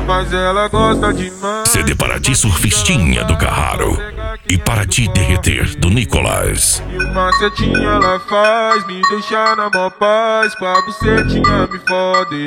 mas ela gosta demais. CD Paraty Surfistinha do Carraro e Paraty Derreter do Nicolas. E uma setinha ela faz me deixar na mó paz, com a bucetinha me fode.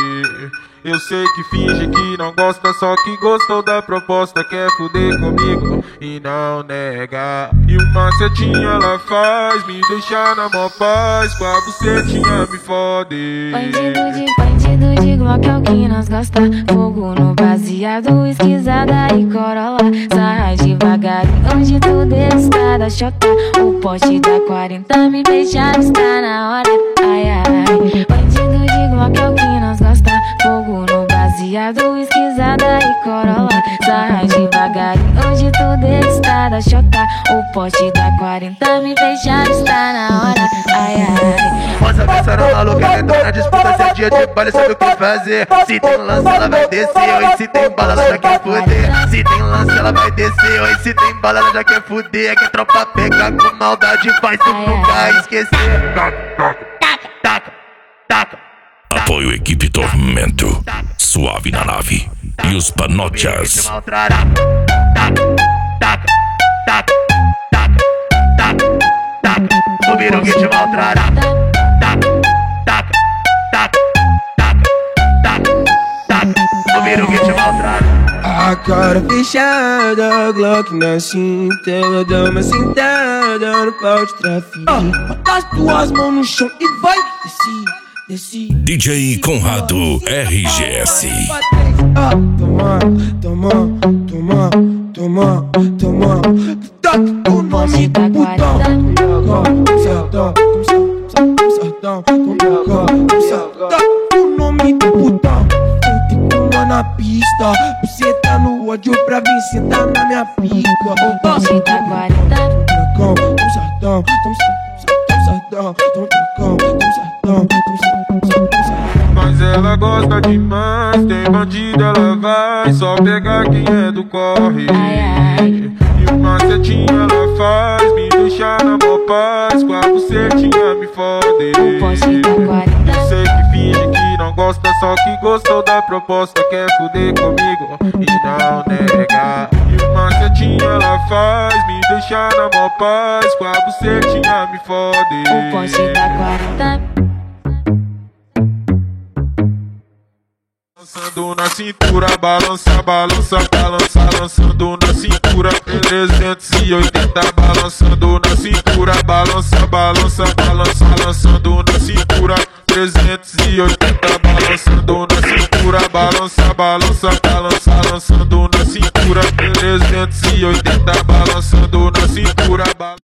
Eu sei que finge que não gosta, só que gostou da proposta, quer fuder comigo e não nega. E uma setinha ela faz me deixar na mó paz, com a bucetinha me fode. Bandido de Glock é o que nós gosta. Fogo no baseado, esquisada e corolla. Sarra devagarinho, onde tudo está da chota. O poste da 40 me beijar, está na hora. Ai, ai. Bandido de Glock é o que nós gosta. Fogo no baseado, esquisada e corolla. Sarra devagarinho, onde tudo está da chota. O poste da 40 me beijar, está na hora. Ai, ai. Moça pensaram maluca, entrou na disputa, se é dia de baile, sabe o que fazer. Se tem lance, ela vai descer, oi, se tem bala, ela já quer fuder. Se tem lance, ela vai descer, oi, se tem bala, ela já quer fuder. É que a tropa pega com maldade, faz tu nunca esquecer. Taca, taca. Apoio Equipe Tormento, Suave na Nave e os Panochas. Taca, taca, taca, taca, taca, taca. O Birugue te maltrará. Taca, taca, taca, taca, taca, taca. O Birugue te maltrará. A cara fechada, Glock na cinta, ela dá uma sentada no pau de trafique. Bota as tuas mãos no chão e vai, desce. DJ Conrado RGS. Toma, toma, toma, toma, toma. Toca o nome do putão. Sertão, sertão, toca o nome do putão. Na pista, você tá no ódio pra vir sentar na minha pica. O poste da 40 Mas ela gosta demais, tem bandida ela vai só pegar quem é do corre. E uma setinha ela faz me deixar na mó paz, com a bucetinha me fode. O poste da 40 Eu sei que finge que não gosta, só que gostou da proposta, quer fuder comigo e não nega. E uma setinha ela faz me deixar na mó paz, com a bucetinha me fode. O poste da 40 Lançando na cintura, balança, balança, balança, lançando na cintura, 380, balançando na cintura, balança, balança, balança, lançando na cintura, 380, balançando na cintura, balança, balança, balança, lançando na cintura, 380, balançando na cintura.